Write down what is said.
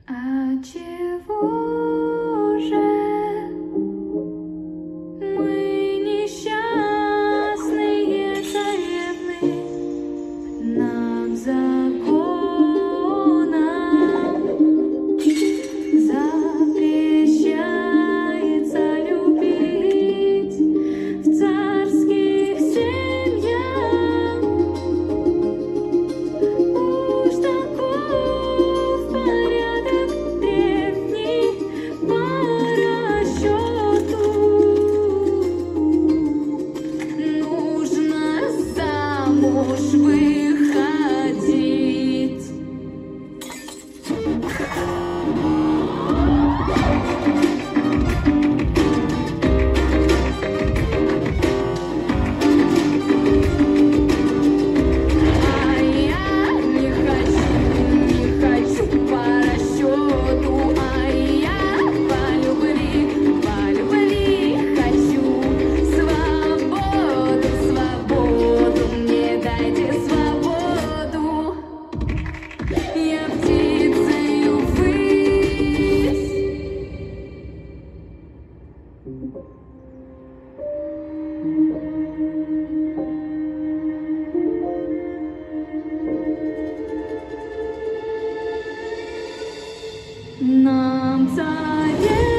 А чего же мы несчастные царевны? Нам законом запрещается любить в царских семьях. Уж таков порядок древний по расчету. Нужно замуж выходить. А я не хочу по расчету, а я по любви хочу свободу, мне дайте свободу. Я птицею ввысь. Нам царевны